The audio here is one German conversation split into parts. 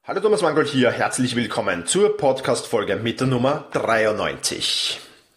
Hallo Thomas Mangold hier, herzlich willkommen zur Podcast-Folge mit der Nummer 93.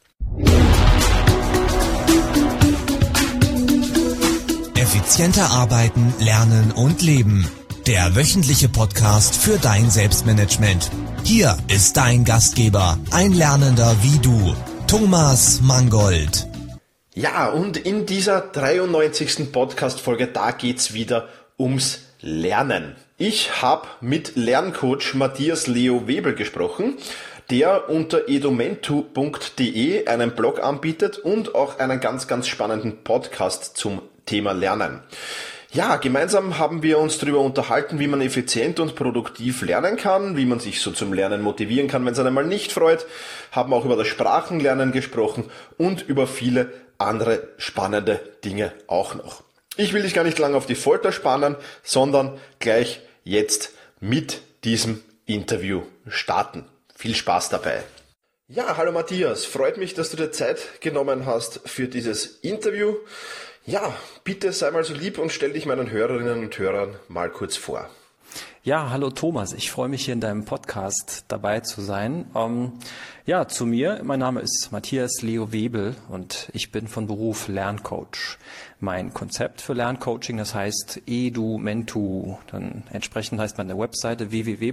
Effizienter arbeiten, lernen und leben. Der wöchentliche Podcast für dein Selbstmanagement. Hier ist dein Gastgeber, ein Lernender wie du, Thomas Mangold. Ja, und in dieser 93. Podcast-Folge, da geht's wieder ums Lernen. Ich habe mit Lerncoach Matthias Leo Webel gesprochen, der unter edumentu.de einen Blog anbietet und auch einen ganz, ganz spannenden Podcast zum Thema Lernen. Ja, gemeinsam haben wir uns darüber unterhalten, wie man effizient und produktiv lernen kann, wie man sich so zum Lernen motivieren kann, wenn es einem mal nicht freut, haben auch über das Sprachenlernen gesprochen und über viele andere spannende Dinge auch noch. Ich will dich gar nicht lange auf die Folter spannen, sondern gleich jetzt mit diesem Interview starten. Viel Spaß dabei. Ja, hallo Matthias, freut mich, dass du dir Zeit genommen hast für dieses Interview. Ja, bitte sei mal so lieb und stell dich meinen Hörerinnen und Hörern mal kurz vor. Ja, hallo Thomas, ich freue mich hier in deinem Podcast dabei zu sein. Zu mir, mein Name ist Matthias Leo Webel und ich bin von Beruf Lerncoach. Mein Konzept für Lerncoaching, das heißt Edumentu, dann entsprechend heißt meine Webseite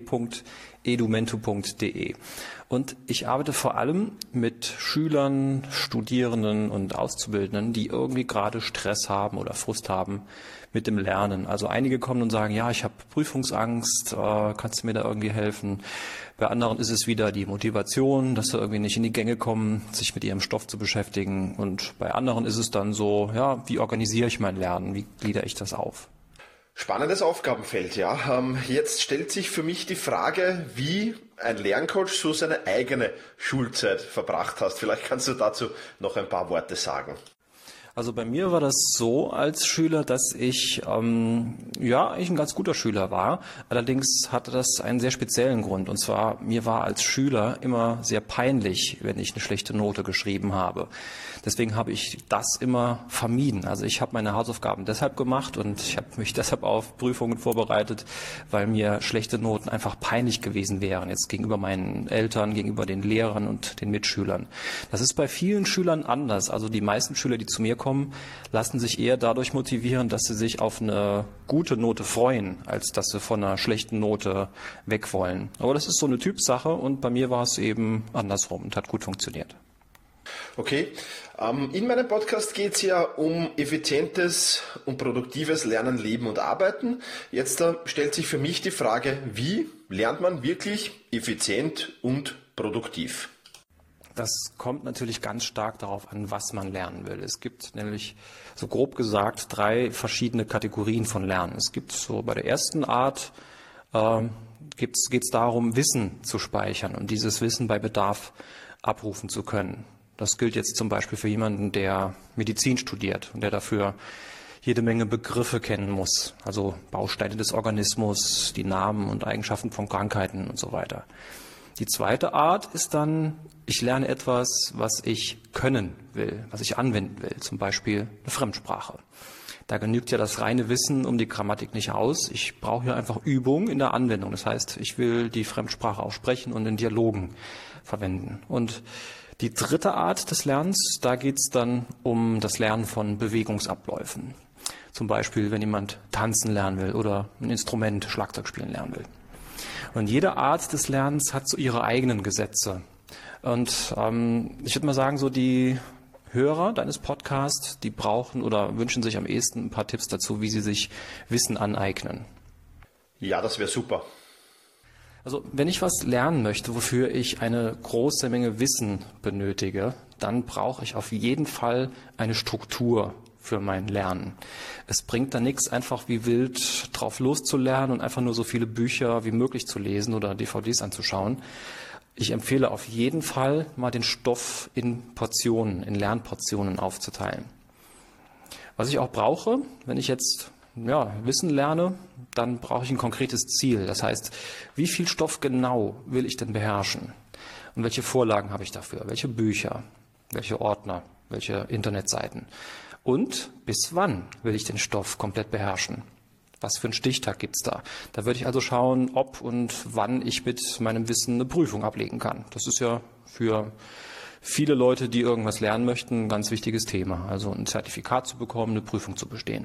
www.edumentu.de. Und ich arbeite vor allem mit Schülern, Studierenden und Auszubildenden, die irgendwie gerade Stress haben oder Frust haben mit dem Lernen. Also einige kommen und sagen, ja, ich habe Prüfungsangst, kannst du mir da irgendwie helfen? Bei anderen ist es wieder die Motivation, dass sie irgendwie nicht in die Gänge kommen, sich mit ihrem Stoff zu beschäftigen. Und bei anderen ist es dann so, ja, wie organisiere ich mein Lernen? Wie gliedere ich das auf? Spannendes Aufgabenfeld, ja. Jetzt stellt sich für mich die Frage, wie ein Lerncoach so seine eigene Schulzeit verbracht hast. Vielleicht kannst du dazu noch ein paar Worte sagen. Also bei mir war das so als Schüler, dass ich eigentlich ein ganz guter Schüler war. Allerdings hatte das einen sehr speziellen Grund. Und zwar, mir war als Schüler immer sehr peinlich, wenn ich eine schlechte Note geschrieben habe. Deswegen habe ich das immer vermieden. Also ich habe meine Hausaufgaben deshalb gemacht und ich habe mich deshalb auf Prüfungen vorbereitet, weil mir schlechte Noten einfach peinlich gewesen wären, jetzt gegenüber meinen Eltern, gegenüber den Lehrern und den Mitschülern. Das ist bei vielen Schülern anders. Also die meisten Schüler, die zu mir kommen, lassen sich eher dadurch motivieren, dass sie sich auf eine gute Note freuen, als dass sie von einer schlechten Note weg wollen. Aber das ist so eine Typsache und bei mir war es eben andersrum und hat gut funktioniert. Okay, in meinem Podcast geht es ja um effizientes und produktives Lernen, Leben und Arbeiten. Jetzt stellt sich für mich die Frage, wie lernt man wirklich effizient und produktiv? Das kommt natürlich ganz stark darauf an, was man lernen will. Es gibt nämlich, so grob gesagt, 3 verschiedene Kategorien von Lernen. Es gibt so bei der ersten Art, geht es darum, Wissen zu speichern und dieses Wissen bei Bedarf abrufen zu können. Das gilt jetzt zum Beispiel für jemanden, der Medizin studiert und der dafür jede Menge Begriffe kennen muss, also Bausteine des Organismus, die Namen und Eigenschaften von Krankheiten und so weiter. Die zweite Art ist dann, ich lerne etwas, was ich können will, was ich anwenden will, zum Beispiel eine Fremdsprache. Da genügt ja das reine Wissen um die Grammatik nicht aus. Ich brauche hier einfach Übung in der Anwendung. Das heißt, ich will die Fremdsprache auch sprechen und in Dialogen verwenden. Und die dritte Art des Lernens, da geht es dann um das Lernen von Bewegungsabläufen. Zum Beispiel, wenn jemand tanzen lernen will oder ein Instrument, Schlagzeug spielen lernen will. Und jede Art des Lernens hat so ihre eigenen Gesetze. Und ich würde mal sagen, so die Hörer deines Podcasts, die brauchen oder wünschen sich am ehesten ein paar Tipps dazu, wie sie sich Wissen aneignen. Ja, das wäre super. Also wenn ich was lernen möchte, wofür ich eine große Menge Wissen benötige, dann brauche ich auf jeden Fall eine Struktur für mein Lernen. Es bringt da nichts, einfach wie wild drauf loszulernen und einfach nur so viele Bücher wie möglich zu lesen oder DVDs anzuschauen. Ich empfehle auf jeden Fall, mal den Stoff in Portionen, in Lernportionen aufzuteilen. Was ich auch brauche, wenn ich jetzt Wissen lerne, dann brauche ich ein konkretes Ziel. Das heißt, wie viel Stoff genau will ich denn beherrschen? Und welche Vorlagen habe ich dafür? Welche Bücher? Welche Ordner? Welche Internetseiten? Und bis wann will ich den Stoff komplett beherrschen? Was für einen Stichtag gibt's da? Da würde ich also schauen, ob und wann ich mit meinem Wissen eine Prüfung ablegen kann. Das ist ja für viele Leute, die irgendwas lernen möchten, ein ganz wichtiges Thema. Also ein Zertifikat zu bekommen, eine Prüfung zu bestehen.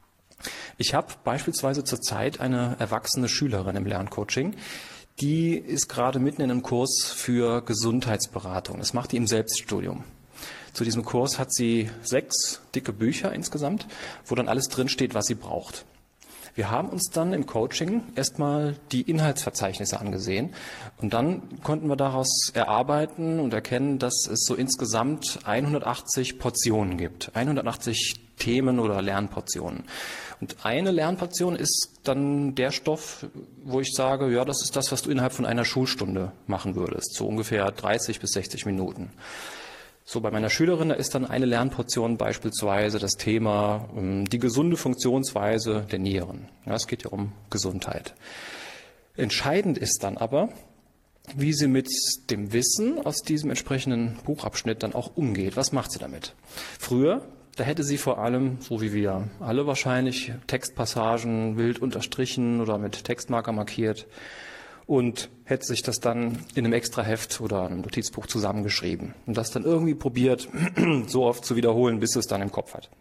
Ich habe beispielsweise zurzeit eine erwachsene Schülerin im Lerncoaching, die ist gerade mitten in einem Kurs für Gesundheitsberatung. Das macht die im Selbststudium. Zu diesem Kurs hat sie 6 dicke Bücher insgesamt, wo dann alles drinsteht, was sie braucht. Wir haben uns dann im Coaching erstmal die Inhaltsverzeichnisse angesehen und dann konnten wir daraus erarbeiten und erkennen, dass es so insgesamt 180 Portionen gibt, 180 Themen oder Lernportionen. Und eine Lernportion ist dann der Stoff, wo ich sage, ja, das ist das, was du innerhalb von einer Schulstunde machen würdest, so ungefähr 30 bis 60 Minuten. So, bei meiner Schülerin, da ist dann eine Lernportion beispielsweise das Thema die gesunde Funktionsweise der Nieren. Ja, es geht ja um Gesundheit. Entscheidend ist dann aber, wie sie mit dem Wissen aus diesem entsprechenden Buchabschnitt dann auch umgeht. Was macht sie damit? Früher, da hätte sie vor allem, so wie wir alle wahrscheinlich, Textpassagen wild unterstrichen oder mit Textmarker markiert und hätte sich das dann in einem Extraheft oder einem Notizbuch zusammengeschrieben und das dann irgendwie probiert, so oft zu wiederholen, bis es dann im Kopf hat.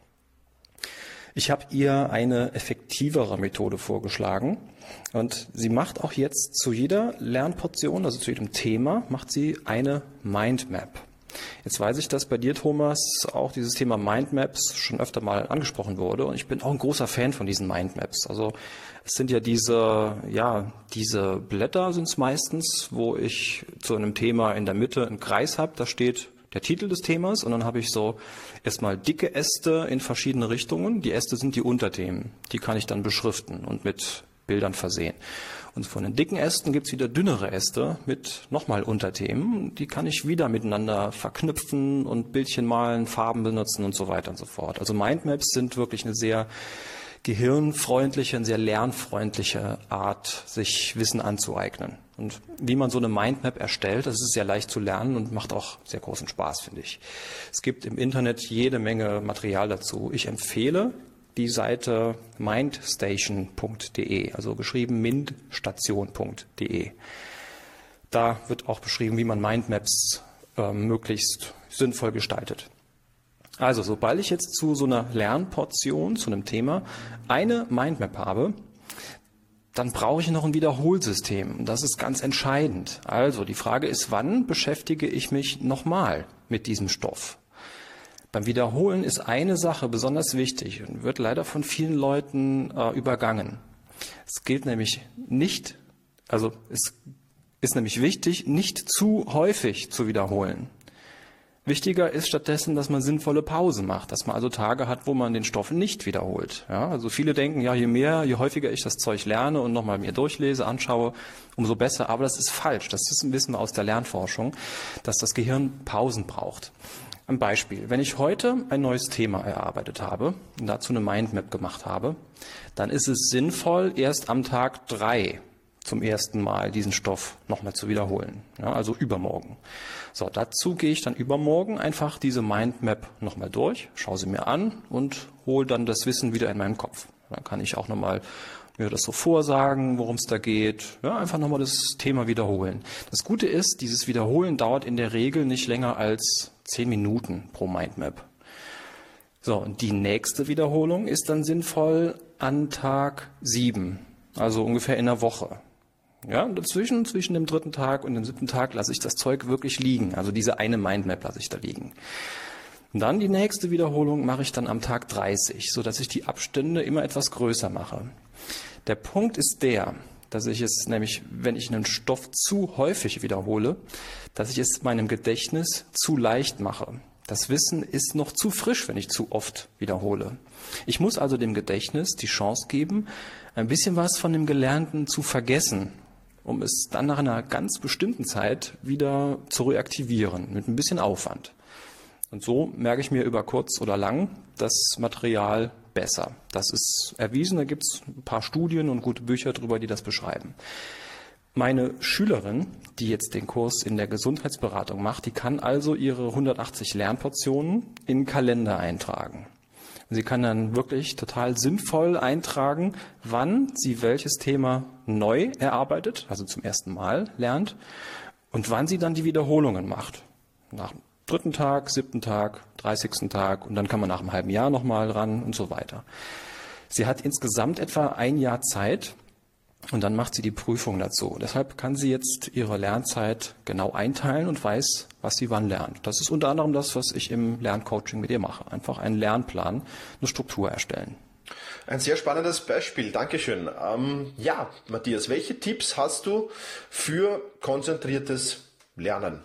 Ich habe ihr eine effektivere Methode vorgeschlagen und sie macht auch jetzt zu jeder Lernportion, also zu jedem Thema, macht sie eine Mindmap. Jetzt weiß ich, dass bei dir, Thomas, auch dieses Thema Mindmaps schon öfter mal angesprochen wurde und ich bin auch ein großer Fan von diesen Mindmaps. Also es sind ja diese Blätter sind es meistens, wo ich zu einem Thema in der Mitte einen Kreis habe, da steht der Titel des Themas und dann habe ich so erstmal dicke Äste in verschiedene Richtungen. Die Äste sind die Unterthemen, die kann ich dann beschriften und mit Bildern versehen. Und von den dicken Ästen gibt's wieder dünnere Äste mit nochmal Unterthemen. Die kann ich wieder miteinander verknüpfen und Bildchen malen, Farben benutzen und so weiter und so fort. Also Mindmaps sind wirklich eine sehr gehirnfreundliche, eine sehr lernfreundliche Art, sich Wissen anzueignen. Und wie man so eine Mindmap erstellt, das ist sehr leicht zu lernen und macht auch sehr großen Spaß, finde ich. Es gibt im Internet jede Menge Material dazu. Ich empfehle die Seite mindstation.de, also geschrieben mindstation.de. Da wird auch beschrieben, wie man Mindmaps möglichst sinnvoll gestaltet. Also, sobald ich jetzt zu so einer Lernportion, zu einem Thema, eine Mindmap habe, dann brauche ich noch ein Wiederholsystem. Das ist ganz entscheidend. Also, die Frage ist, wann beschäftige ich mich nochmal mit diesem Stoff? Beim Wiederholen ist eine Sache besonders wichtig und wird leider von vielen Leuten übergangen. Es gilt nämlich nicht, also es ist nämlich wichtig, nicht zu häufig zu wiederholen. Wichtiger ist stattdessen, dass man sinnvolle Pausen macht, dass man also Tage hat, wo man den Stoff nicht wiederholt. Ja, also viele denken, ja, je häufiger ich das Zeug lerne und nochmal mir durchlese, anschaue, umso besser. Aber das ist falsch. Das wissen wir aus der Lernforschung, dass das Gehirn Pausen braucht. Ein Beispiel. Wenn ich heute ein neues Thema erarbeitet habe und dazu eine Mindmap gemacht habe, dann ist es sinnvoll, erst am Tag 3 zum ersten Mal diesen Stoff nochmal zu wiederholen. Ja, also übermorgen. So, dazu gehe ich dann übermorgen einfach diese Mindmap nochmal durch, schaue sie mir an und hole dann das Wissen wieder in meinen Kopf. Dann kann ich auch nochmal mir das so vorsagen, worum es da geht. Ja, einfach nochmal das Thema wiederholen. Das Gute ist, dieses Wiederholen dauert in der Regel nicht länger als 10 Minuten pro Mindmap. So, und die nächste Wiederholung ist dann sinnvoll an Tag 7, also ungefähr in einer Woche. Ja, und zwischen dem 3. Tag und dem 7. Tag lasse ich das Zeug wirklich liegen. Also diese eine Mindmap lasse ich da liegen. Und dann die nächste Wiederholung mache ich dann am Tag 30, sodass ich die Abstände immer etwas größer mache. Der Punkt ist der, dass ich es nämlich, wenn ich einen Stoff zu häufig wiederhole, dass ich es meinem Gedächtnis zu leicht mache. Das Wissen ist noch zu frisch, wenn ich zu oft wiederhole. Ich muss also dem Gedächtnis die Chance geben, ein bisschen was von dem Gelernten zu vergessen, um es dann nach einer ganz bestimmten Zeit wieder zu reaktivieren, mit ein bisschen Aufwand. Und so merke ich mir über kurz oder lang das Material besser. Das ist erwiesen, da gibt es ein paar Studien und gute Bücher drüber, die das beschreiben. Meine Schülerin, die jetzt den Kurs in der Gesundheitsberatung macht, die kann also ihre 180 Lernportionen in den Kalender eintragen. Sie kann dann wirklich total sinnvoll eintragen, wann sie welches Thema neu erarbeitet, also zum ersten Mal lernt, und wann sie dann die Wiederholungen macht. Nach dem 3. Tag, 7. Tag, 30. Tag und dann kann man nach einem halben Jahr nochmal ran und so weiter. Sie hat insgesamt etwa ein Jahr Zeit und dann macht sie die Prüfung dazu. Deshalb kann sie jetzt ihre Lernzeit genau einteilen und weiß, was sie wann lernt. Das ist unter anderem das, was ich im Lerncoaching mit ihr mache. Einfach einen Lernplan, eine Struktur erstellen. Ein sehr spannendes Beispiel, Dankeschön. Ja, Matthias, welche Tipps hast du für konzentriertes Lernen?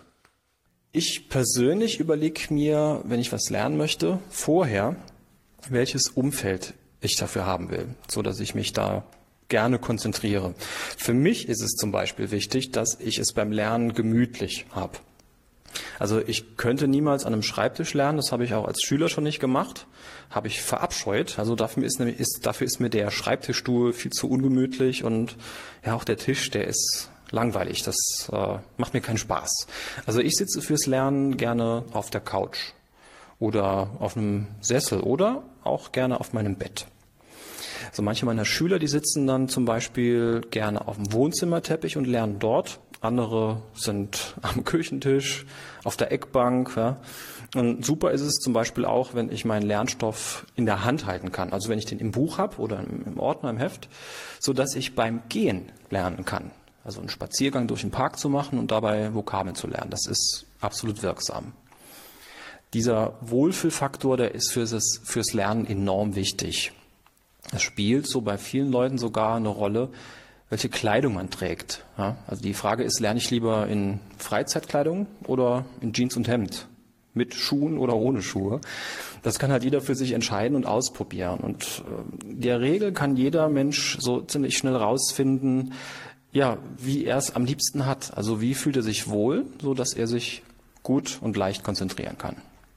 Ich persönlich überlege mir, wenn ich was lernen möchte, vorher, welches Umfeld ich dafür haben will, so dass ich mich da gerne konzentriere. Für mich ist es zum Beispiel wichtig, dass ich es beim Lernen gemütlich habe. Also ich könnte niemals an einem Schreibtisch lernen, das habe ich auch als Schüler schon nicht gemacht, habe ich verabscheut. Also dafür ist mir der Schreibtischstuhl viel zu ungemütlich und ja auch der Tisch, der ist langweilig, das macht mir keinen Spaß. Also ich sitze fürs Lernen gerne auf der Couch oder auf einem Sessel oder auch gerne auf meinem Bett. Also manche meiner Schüler, die sitzen dann zum Beispiel gerne auf dem Wohnzimmerteppich und lernen dort. Andere sind am Küchentisch, auf der Eckbank. Ja. Und super ist es zum Beispiel auch, wenn ich meinen Lernstoff in der Hand halten kann. Also wenn ich den im Buch habe oder im Ordner, im Heft, so dass ich beim Gehen lernen kann. Also einen Spaziergang durch den Park zu machen und dabei Vokabeln zu lernen. Das ist absolut wirksam. Dieser Wohlfühlfaktor, der ist fürs Lernen enorm wichtig. Es spielt so bei vielen Leuten sogar eine Rolle, welche Kleidung man trägt. Ja, also die Frage ist, lerne ich lieber in Freizeitkleidung oder in Jeans und Hemd? Mit Schuhen oder ohne Schuhe? Das kann halt jeder für sich entscheiden und ausprobieren. Und in der Regel kann jeder Mensch so ziemlich schnell rausfinden, ja, wie er es am liebsten hat. Also wie fühlt er sich wohl, so dass er sich gut und leicht konzentrieren kann.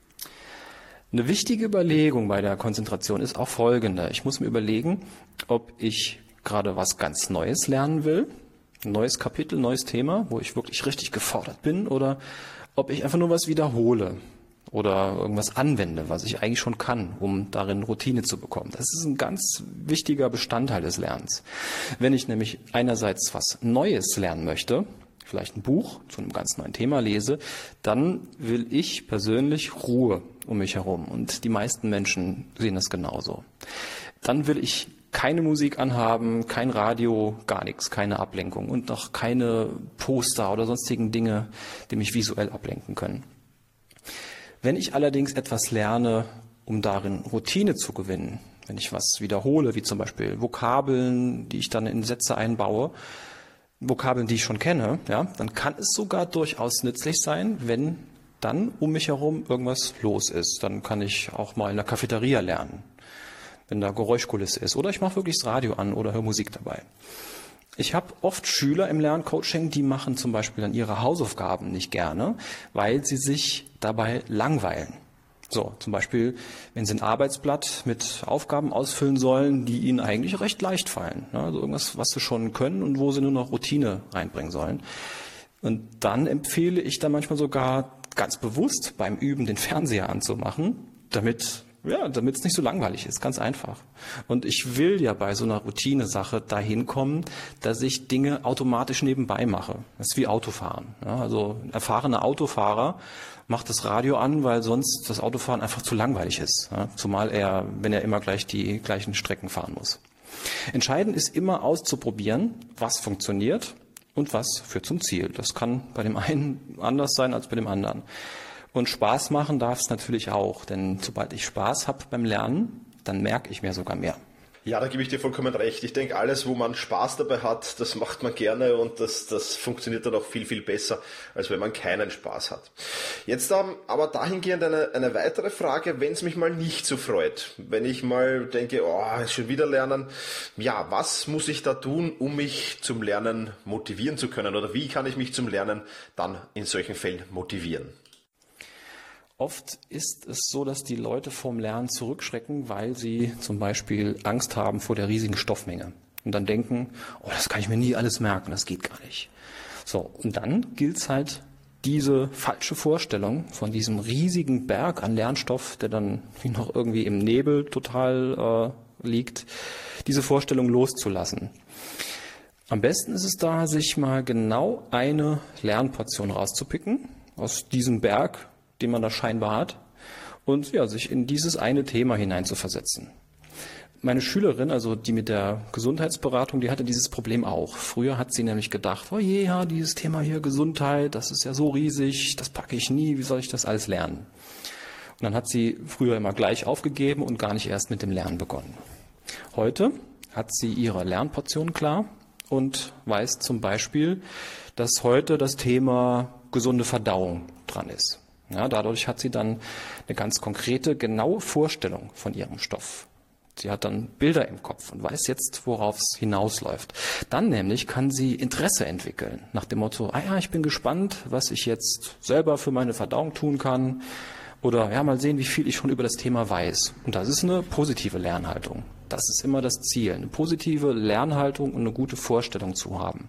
Eine wichtige Überlegung bei der Konzentration ist auch folgende. Ich muss mir überlegen, ob ich gerade was ganz Neues lernen will, ein neues Kapitel, neues Thema, wo ich wirklich richtig gefordert bin, oder ob ich einfach nur was wiederhole oder irgendwas anwende, was ich eigentlich schon kann, um darin Routine zu bekommen. Das ist ein ganz wichtiger Bestandteil des Lernens. Wenn ich nämlich einerseits was Neues lernen möchte, vielleicht ein Buch zu einem ganz neuen Thema lese, dann will ich persönlich Ruhe um mich herum. Und die meisten Menschen sehen das genauso. Dann will ich keine Musik anhaben, kein Radio, gar nichts, keine Ablenkung und noch keine Poster oder sonstigen Dinge, die mich visuell ablenken können. Wenn ich allerdings etwas lerne, um darin Routine zu gewinnen, wenn ich was wiederhole, wie zum Beispiel Vokabeln, die ich dann in Sätze einbaue, Vokabeln, die ich schon kenne, ja, dann kann es sogar durchaus nützlich sein, wenn dann um mich herum irgendwas los ist. Dann kann ich auch mal in der Cafeteria lernen, wenn da Geräuschkulisse ist. Oder ich mache wirklich das Radio an oder höre Musik dabei. Ich habe oft Schüler im Lerncoaching, die machen zum Beispiel dann ihre Hausaufgaben nicht gerne, weil sie sich dabei langweilen. So, zum Beispiel, wenn Sie ein Arbeitsblatt mit Aufgaben ausfüllen sollen, die Ihnen eigentlich recht leicht fallen. Also irgendwas, was Sie schon können und wo Sie nur noch Routine reinbringen sollen. Und dann empfehle ich dann manchmal sogar ganz bewusst beim Üben den Fernseher anzumachen, damit es nicht so langweilig ist, ganz einfach. Und ich will ja bei so einer Routine-Sache dahin kommen, dass ich Dinge automatisch nebenbei mache. Das ist wie Autofahren. Ja, also ein erfahrener Autofahrer macht das Radio an, weil sonst das Autofahren einfach zu langweilig ist. Ja, zumal wenn er immer gleich die gleichen Strecken fahren muss. Entscheidend ist immer auszuprobieren, was funktioniert und was führt zum Ziel. Das kann bei dem einen anders sein als bei dem anderen. Und Spaß machen darf es natürlich auch, denn sobald ich Spaß habe beim Lernen, dann merke ich mir sogar mehr. Ja, da gebe ich dir vollkommen recht. Ich denke, alles, wo man Spaß dabei hat, das macht man gerne und das funktioniert dann auch viel, viel besser, als wenn man keinen Spaß hat. Jetzt aber dahingehend eine weitere Frage, wenn es mich mal nicht so freut. Wenn ich mal denke, schon wieder lernen. Ja, was muss ich da tun, um mich zum Lernen motivieren zu können? Oder wie kann ich mich zum Lernen dann in solchen Fällen motivieren? Oft ist es so, dass die Leute vorm Lernen zurückschrecken, weil sie zum Beispiel Angst haben vor der riesigen Stoffmenge und dann denken, das kann ich mir nie alles merken, das geht gar nicht. So, und dann gilt es halt, diese falsche Vorstellung von diesem riesigen Berg an Lernstoff, der dann wie noch irgendwie im Nebel total liegt, diese Vorstellung loszulassen. Am besten ist es da, sich mal genau eine Lernportion rauszupicken aus diesem Berg, den man da scheinbar hat, und ja, sich in dieses eine Thema hineinzuversetzen. Meine Schülerin, also die mit der Gesundheitsberatung, die hatte dieses Problem auch. Früher hat sie nämlich gedacht, oh je, ja, dieses Thema hier Gesundheit, das ist ja so riesig, das packe ich nie, wie soll ich das alles lernen? Und dann hat sie früher immer gleich aufgegeben und gar nicht erst mit dem Lernen begonnen. Heute hat sie ihre Lernportion klar und weiß zum Beispiel, dass heute das Thema gesunde Verdauung dran ist. Ja, dadurch hat sie dann eine ganz konkrete, genaue Vorstellung von ihrem Stoff. Sie hat dann Bilder im Kopf und weiß jetzt, worauf es hinausläuft. Dann nämlich kann sie Interesse entwickeln, nach dem Motto, ich bin gespannt, was ich jetzt selber für meine Verdauung tun kann. Oder ja, mal sehen, wie viel ich schon über das Thema weiß. Und das ist eine positive Lernhaltung. Das ist immer das Ziel, eine positive Lernhaltung und eine gute Vorstellung zu haben.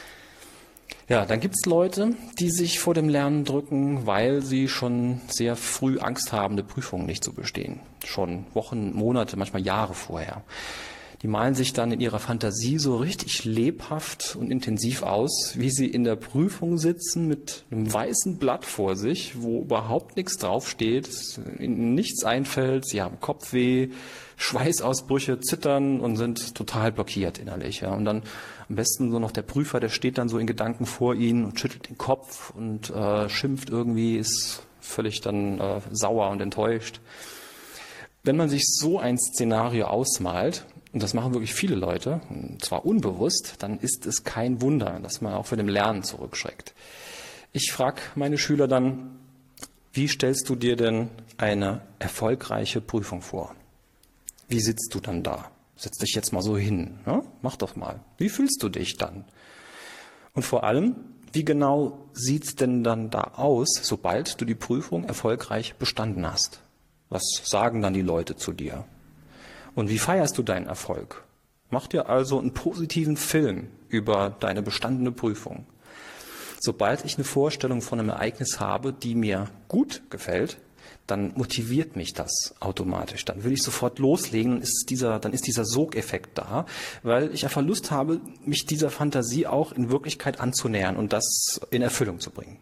Ja, dann gibt's Leute, die sich vor dem Lernen drücken, weil sie schon sehr früh Angst haben, eine Prüfung nicht zu bestehen. Schon Wochen, Monate, manchmal Jahre vorher. Die malen sich dann in ihrer Fantasie so richtig lebhaft und intensiv aus, wie sie in der Prüfung sitzen mit einem weißen Blatt vor sich, wo überhaupt nichts draufsteht, ihnen nichts einfällt, sie haben Kopfweh, Schweißausbrüche, zittern und sind total blockiert innerlich. Ja. Und dann am besten so noch der Prüfer, der steht dann so in Gedanken vor ihnen und schüttelt den Kopf und schimpft irgendwie, ist völlig dann sauer und enttäuscht. Wenn man sich so ein Szenario ausmalt, und das machen wirklich viele Leute, und zwar unbewusst, dann ist es kein Wunder, dass man auch für dem Lernen zurückschreckt. Ich frage meine Schüler dann, wie stellst du dir denn eine erfolgreiche Prüfung vor? Wie sitzt du dann da? Setz dich jetzt mal so hin, ne? Mach doch mal. Wie fühlst du dich dann? Und vor allem, wie genau sieht's denn dann da aus, sobald du die Prüfung erfolgreich bestanden hast? Was sagen dann die Leute zu dir? Und wie feierst du deinen Erfolg? Mach dir also einen positiven Film über deine bestandene Prüfung. Sobald ich eine Vorstellung von einem Ereignis habe, die mir gut gefällt, dann motiviert mich das automatisch. Dann will ich sofort loslegen, dann ist dieser Sogeffekt da, weil ich einfach Lust habe, mich dieser Fantasie auch in Wirklichkeit anzunähern und das in Erfüllung zu bringen.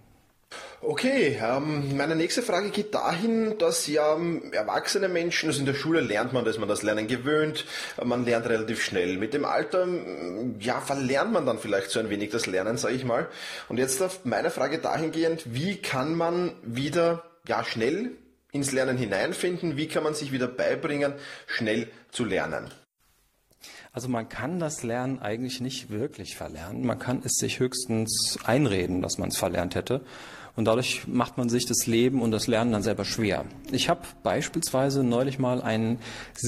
Okay, meine nächste Frage geht dahin, dass ja erwachsene Menschen, also in der Schule lernt man, dass man das Lernen gewöhnt, man lernt relativ schnell. Mit dem Alter, verlernt man dann vielleicht so ein wenig das Lernen, sage ich mal. Und jetzt meine Frage dahingehend, wie kann man wieder schnell ins Lernen hineinfinden, wie kann man sich wieder beibringen, schnell zu lernen? Also man kann das Lernen eigentlich nicht wirklich verlernen. Man kann es sich höchstens einreden, dass man es verlernt hätte. Und dadurch macht man sich das Leben und das Lernen dann selber schwer. Ich habe beispielsweise neulich mal einen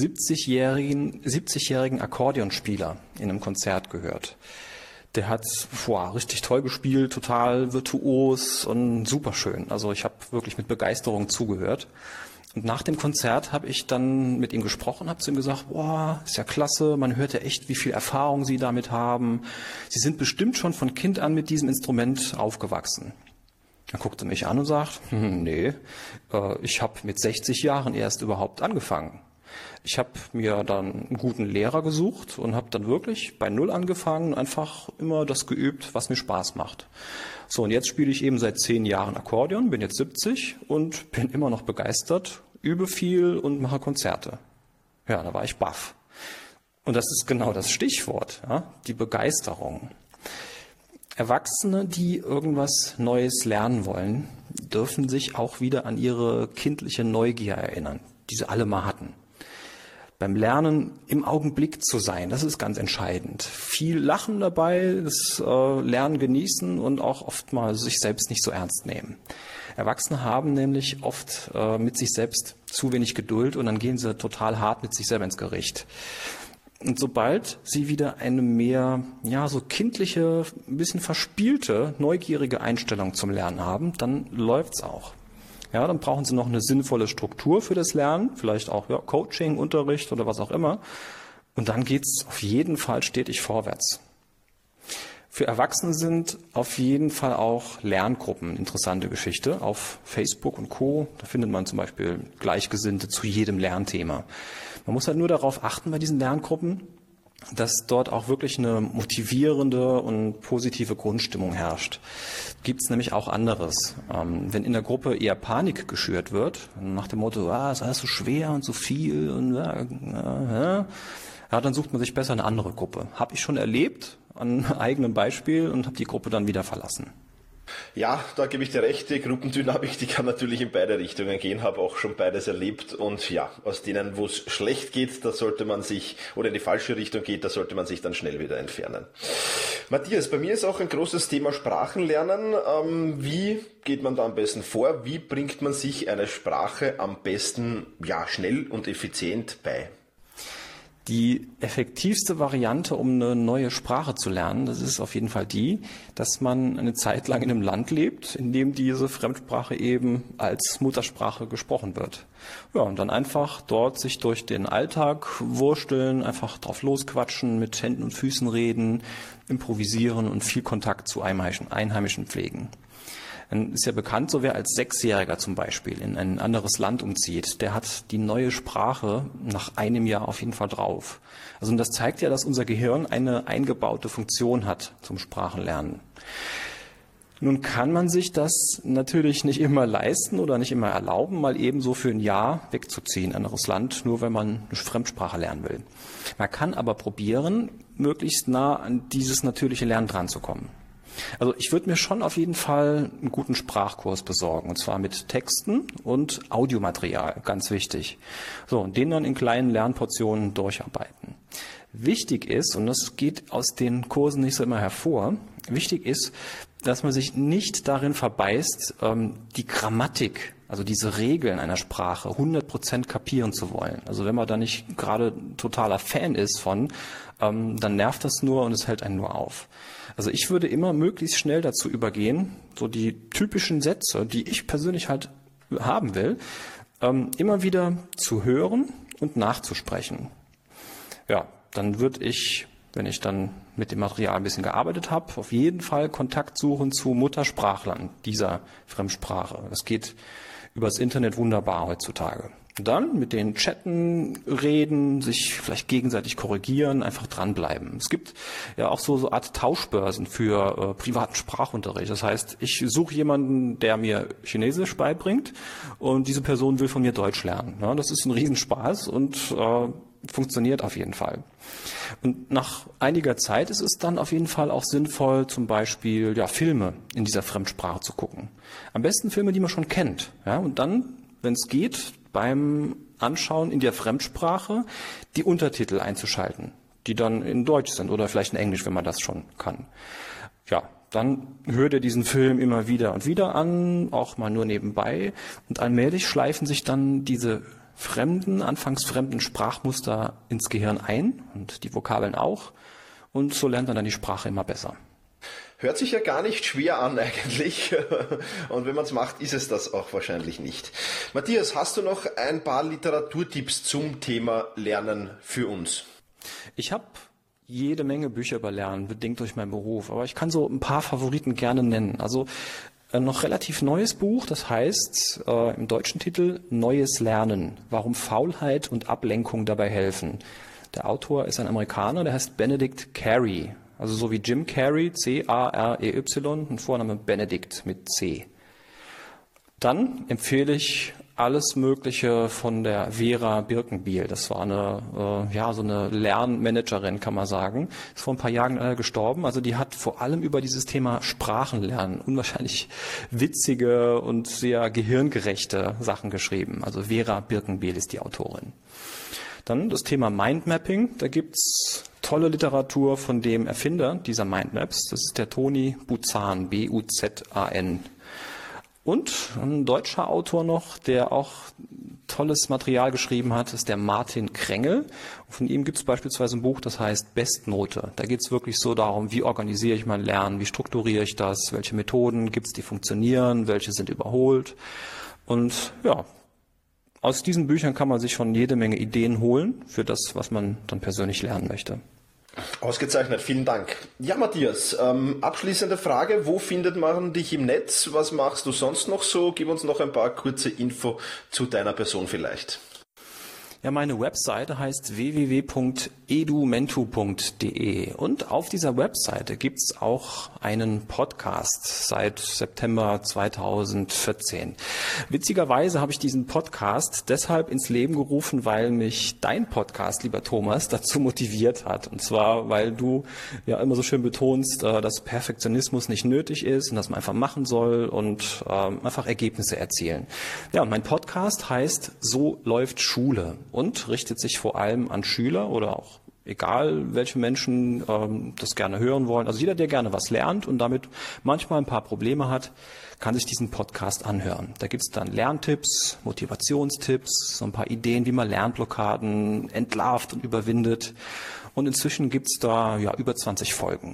70-jährigen Akkordeonspieler in einem Konzert gehört. Der hat richtig toll gespielt, total virtuos und superschön. Also ich habe wirklich mit Begeisterung zugehört. Und nach dem Konzert habe ich dann mit ihm gesprochen, habe zu ihm gesagt, ist ja klasse, man hört ja echt, wie viel Erfahrung Sie damit haben. Sie sind bestimmt schon von Kind an mit diesem Instrument aufgewachsen. Er guckte mich an und sagt, nee, ich habe mit 60 Jahren erst überhaupt angefangen. Ich habe mir dann einen guten Lehrer gesucht und habe dann wirklich bei Null angefangen, einfach immer das geübt, was mir Spaß macht. So, und jetzt spiele ich eben seit 10 Jahren Akkordeon, bin jetzt 70 und bin immer noch begeistert, übe viel und mache Konzerte. Ja, da war ich baff. Und das ist genau das Stichwort, die Begeisterung. Erwachsene, die irgendwas Neues lernen wollen, dürfen sich auch wieder an ihre kindliche Neugier erinnern, die sie alle mal hatten. Beim Lernen im Augenblick zu sein, das ist ganz entscheidend. Viel Lachen dabei, das Lernen genießen und auch oft mal sich selbst nicht so ernst nehmen. Erwachsene haben nämlich oft mit sich selbst zu wenig Geduld und dann gehen sie total hart mit sich selber ins Gericht. Und sobald sie wieder eine mehr, so kindliche, ein bisschen verspielte, neugierige Einstellung zum Lernen haben, dann läuft's auch. Ja, dann brauchen sie noch eine sinnvolle Struktur für das Lernen, vielleicht auch Coaching, Unterricht oder was auch immer. Und dann geht's auf jeden Fall stetig vorwärts. Für Erwachsene sind auf jeden Fall auch Lerngruppen eine interessante Geschichte. Auf Facebook und Co. Da findet man zum Beispiel Gleichgesinnte zu jedem Lernthema. Man muss halt nur darauf achten bei diesen Lerngruppen, dass dort auch wirklich eine motivierende und positive Grundstimmung herrscht. Gibt es nämlich auch anderes. Wenn in der Gruppe eher Panik geschürt wird, nach dem Motto, es ist alles so schwer und so viel, und dann sucht man sich besser eine andere Gruppe. Habe ich schon erlebt an eigenem Beispiel und habe die Gruppe dann wieder verlassen. Ja, da gebe ich dir recht, die Gruppendynamik, die kann natürlich in beide Richtungen gehen, habe auch schon beides erlebt und ja, aus denen, wo es schlecht geht, da sollte man sich, oder in die falsche Richtung geht, da sollte man sich dann schnell wieder entfernen. Matthias, bei mir ist auch ein großes Thema Sprachenlernen. Wie geht man da am besten vor? Wie bringt man sich eine Sprache am besten, schnell und effizient bei? Die effektivste Variante, um eine neue Sprache zu lernen, das ist auf jeden Fall die, dass man eine Zeit lang in einem Land lebt, in dem diese Fremdsprache eben als Muttersprache gesprochen wird. Ja, und dann einfach dort sich durch den Alltag wursteln, einfach drauf losquatschen, mit Händen und Füßen reden, improvisieren und viel Kontakt zu Einheimischen pflegen. Dann ist ja bekannt, so wer als Sechsjähriger zum Beispiel in ein anderes Land umzieht, der hat die neue Sprache nach einem Jahr auf jeden Fall drauf. Also und das zeigt ja, dass unser Gehirn eine eingebaute Funktion hat zum Sprachenlernen. Nun kann man sich das natürlich nicht immer leisten oder nicht immer erlauben, mal eben so für ein Jahr wegzuziehen, ein anderes Land, nur wenn man eine Fremdsprache lernen will. Man kann aber probieren, möglichst nah an dieses natürliche Lernen dran zu kommen. Also ich würde mir schon auf jeden Fall einen guten Sprachkurs besorgen, und zwar mit Texten und Audiomaterial, ganz wichtig. So, und den dann in kleinen Lernportionen durcharbeiten. Wichtig ist, und das geht aus den Kursen nicht so immer hervor, wichtig ist, dass man sich nicht darin verbeißt, die Grammatik, also diese Regeln einer Sprache 100% kapieren zu wollen. Also wenn man da nicht gerade totaler Fan ist von, dann nervt das nur und es hält einen nur auf. Also ich würde immer möglichst schnell dazu übergehen, so die typischen Sätze, die ich persönlich halt haben will, immer wieder zu hören und nachzusprechen. Ja, dann würde ich, wenn ich dann mit dem Material ein bisschen gearbeitet habe, auf jeden Fall Kontakt suchen zu Muttersprachlern dieser Fremdsprache. Das geht übers Internet wunderbar heutzutage. Und dann mit denen chatten, reden, sich vielleicht gegenseitig korrigieren, einfach dranbleiben. Es gibt ja auch so Art Tauschbörsen für privaten Sprachunterricht. Das heißt, ich suche jemanden, der mir Chinesisch beibringt und diese Person will von mir Deutsch lernen. Ja, das ist ein Riesenspaß und funktioniert auf jeden Fall. Und nach einiger Zeit ist es dann auf jeden Fall auch sinnvoll, zum Beispiel Filme in dieser Fremdsprache zu gucken. Am besten Filme, die man schon kennt. Ja, und dann, wenn es geht, beim Anschauen in der Fremdsprache die Untertitel einzuschalten, die dann in Deutsch sind oder vielleicht in Englisch, wenn man das schon kann. Ja, dann hört ihr diesen Film immer wieder und wieder an, auch mal nur nebenbei. Und allmählich schleifen sich dann diese anfangs fremden Sprachmuster ins Gehirn ein und die Vokabeln auch. Und so lernt man dann die Sprache immer besser. Hört sich ja gar nicht schwer an eigentlich. Und wenn man es macht, ist es das auch wahrscheinlich nicht. Matthias, hast du noch ein paar Literaturtipps zum Thema Lernen für uns? Ich habe jede Menge Bücher über Lernen, bedingt durch meinen Beruf. Aber ich kann so ein paar Favoriten gerne nennen. Also noch relativ neues Buch, das heißt im deutschen Titel Neues Lernen. Warum Faulheit und Ablenkung dabei helfen. Der Autor ist ein Amerikaner, der heißt Benedict Carey. Also so wie Jim Carrey, C-A-R-E-Y, und Vorname Benedict mit C. Dann empfehle ich alles Mögliche von der Vera Birkenbiel. Das war so eine Lernmanagerin, kann man sagen. Ist vor ein paar Jahren gestorben. Also die hat vor allem über dieses Thema Sprachenlernen unwahrscheinlich witzige und sehr gehirngerechte Sachen geschrieben. Also Vera Birkenbiel ist die Autorin. Dann das Thema Mindmapping. Da gibt's tolle Literatur von dem Erfinder dieser Mindmaps. Das ist der Toni Buzan, B-U-Z-A-N. Und ein deutscher Autor noch, der auch tolles Material geschrieben hat, ist der Martin Krengel. Von ihm gibt es beispielsweise ein Buch, das heißt Bestnote. Da geht es wirklich so darum, wie organisiere ich mein Lernen, wie strukturiere ich das, welche Methoden gibt es, die funktionieren, welche sind überholt. Und ja, aus diesen Büchern kann man sich schon jede Menge Ideen holen für das, was man dann persönlich lernen möchte. Ausgezeichnet, vielen Dank. Ja, Matthias, abschließende Frage, wo findet man dich im Netz? Was machst du sonst noch so? Gib uns noch ein paar kurze Info zu deiner Person vielleicht. Ja, meine Webseite heißt www.edumentu.de und auf dieser Webseite gibt's auch einen Podcast seit September 2014. Witzigerweise habe ich diesen Podcast deshalb ins Leben gerufen, weil mich dein Podcast, lieber Thomas, dazu motiviert hat. Und zwar, weil du ja immer so schön betonst, dass Perfektionismus nicht nötig ist und dass man einfach machen soll und einfach Ergebnisse erzielen. Ja, und mein Podcast heißt So läuft Schule. Und richtet sich vor allem an Schüler oder auch egal, welche Menschen das gerne hören wollen. Also jeder, der gerne was lernt und damit manchmal ein paar Probleme hat, kann sich diesen Podcast anhören. Da gibt es dann Lerntipps, Motivationstipps, so ein paar Ideen, wie man Lernblockaden entlarvt und überwindet. Und inzwischen gibt es da ja über 20 Folgen.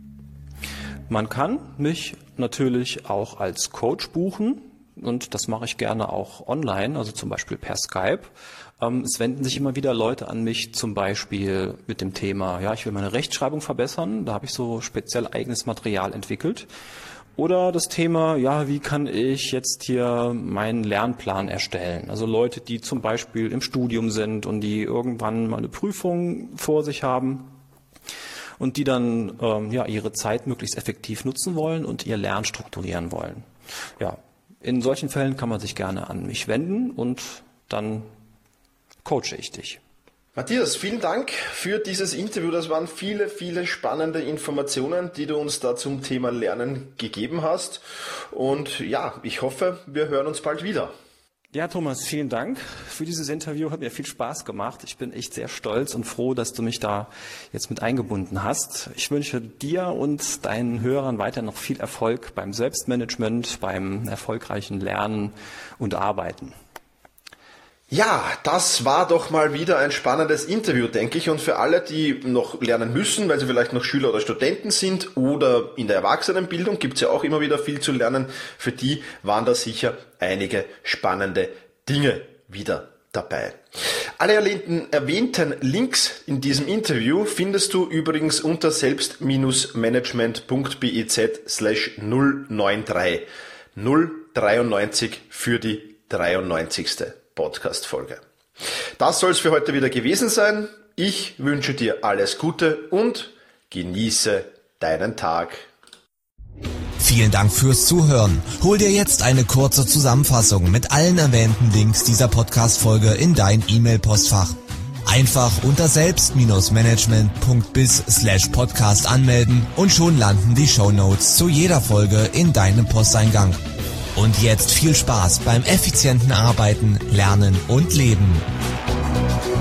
Man kann mich natürlich auch als Coach buchen. Und das mache ich gerne auch online, also zum Beispiel per Skype. Es wenden sich immer wieder Leute an mich, zum Beispiel mit dem Thema, ja, ich will meine Rechtschreibung verbessern, da habe ich so speziell eigenes Material entwickelt. Oder das Thema, ja, wie kann ich jetzt hier meinen Lernplan erstellen? Also Leute, die zum Beispiel im Studium sind und die irgendwann mal eine Prüfung vor sich haben und die dann ihre Zeit möglichst effektiv nutzen wollen und ihr Lernen strukturieren wollen. Ja. In solchen Fällen kann man sich gerne an mich wenden und dann coache ich dich. Matthias, vielen Dank für dieses Interview. Das waren viele, viele spannende Informationen, die du uns da zum Thema Lernen gegeben hast. Und ja, ich hoffe, wir hören uns bald wieder. Ja, Thomas, vielen Dank für dieses Interview. Hat mir viel Spaß gemacht. Ich bin echt sehr stolz und froh, dass du mich da jetzt mit eingebunden hast. Ich wünsche dir und deinen Hörern weiter noch viel Erfolg beim Selbstmanagement, beim erfolgreichen Lernen und Arbeiten. Ja, das war doch mal wieder ein spannendes Interview, denke ich. Und für alle, die noch lernen müssen, weil sie vielleicht noch Schüler oder Studenten sind oder in der Erwachsenenbildung, gibt's ja auch immer wieder viel zu lernen. Für die waren da sicher einige spannende Dinge wieder dabei. Alle erwähnten Links in diesem Interview findest du übrigens unter selbst-management.biz/093. 093 für die 93. Podcast-Folge. Das soll es für heute wieder gewesen sein. Ich wünsche dir alles Gute und genieße deinen Tag. Vielen Dank fürs Zuhören. Hol dir jetzt eine kurze Zusammenfassung mit allen erwähnten Links dieser Podcast-Folge in dein E-Mail-Postfach. Einfach unter selbst-management.biz/podcast anmelden und schon landen die Shownotes zu jeder Folge in deinem Posteingang. Und jetzt viel Spaß beim effizienten Arbeiten, Lernen und Leben.